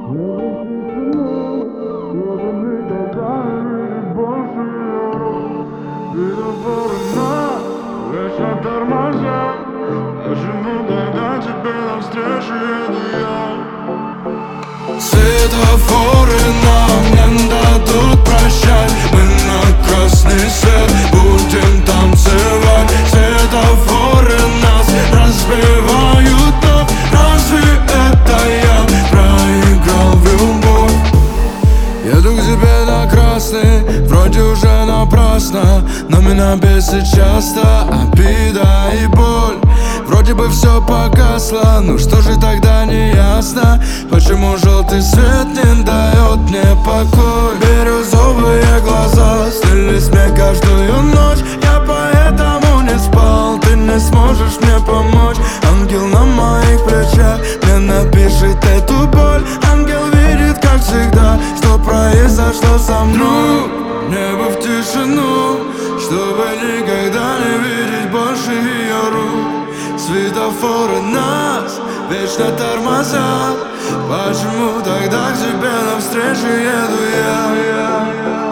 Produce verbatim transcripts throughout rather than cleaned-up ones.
Светофоры нас вечно тормозят. Почему тогда тебе навстречу еду я? Светофоры нам не дадут прощать. Мы на красный свет будем танцевать. Светофоры нас разбивают, но разве это я проиграл в любовь? Еду к тебе на красный, вроде уже напрасно, но меня бесит часто обида и боль. Вроде бы все погасло, ну что же тогда не ясно, почему желтый свет не дает мне покой? Бирюзовые глаза снились мне каждую ночь, я поэтому не спал, ты не сможешь мне помочь. Ангел на моих плечах мне напишет эту боль. Ангел видит, как всегда, что произошло со мной. Небо в тишину, чтобы никогда не видеть больше ее рук. Светофоры нас вечно тормозят. Почему тогда к тебе навстречу еду я?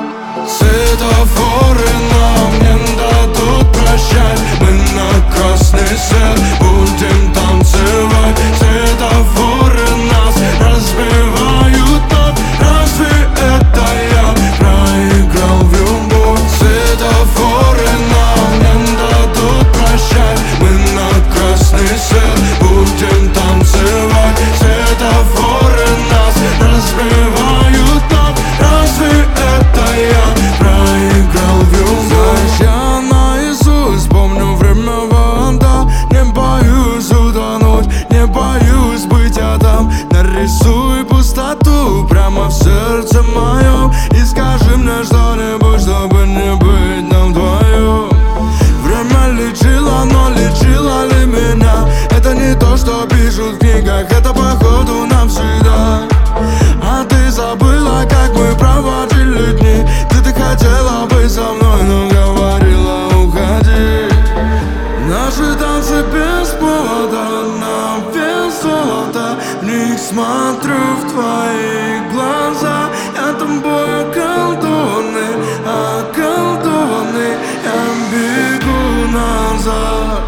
Светофоры нам не дадут прощать. Мы на красный свет будем танцевать. Светофоры нас разбивают, но разве это я проиграл в любовь? Светофоры нам не дадут прощать. Мы на красный свет будем танцевать. Светофоры нас разбивают, но разве это я проиграл в любовь? Знаешь, я наизусть помню время вода. Не боюсь утонуть, не боюсь быть адам. Нарисуй пустоту прямо в сердце моем и скажи мне что-нибудь, чтобы не быть нам вдвоем. Время лечило, но лечило ли меня? Это не то, что пишут в книгах, это походу навсегда. А ты забыла, как мы проводили дни. Ты так хотела быть со мной, но говорила уходи. Наши танцы без повода, на вес золота. В них смотрю в твои глаза. Я тобой околдованный, околдованный. Я бегу назад.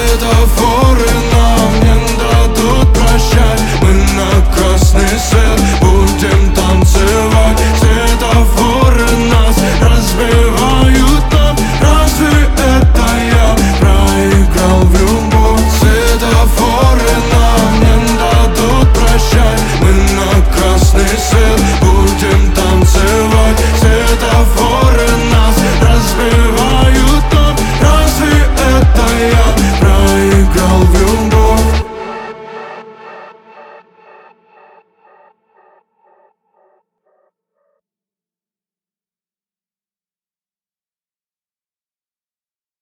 Светофоры нам не дадут прощать. Мы на красный свет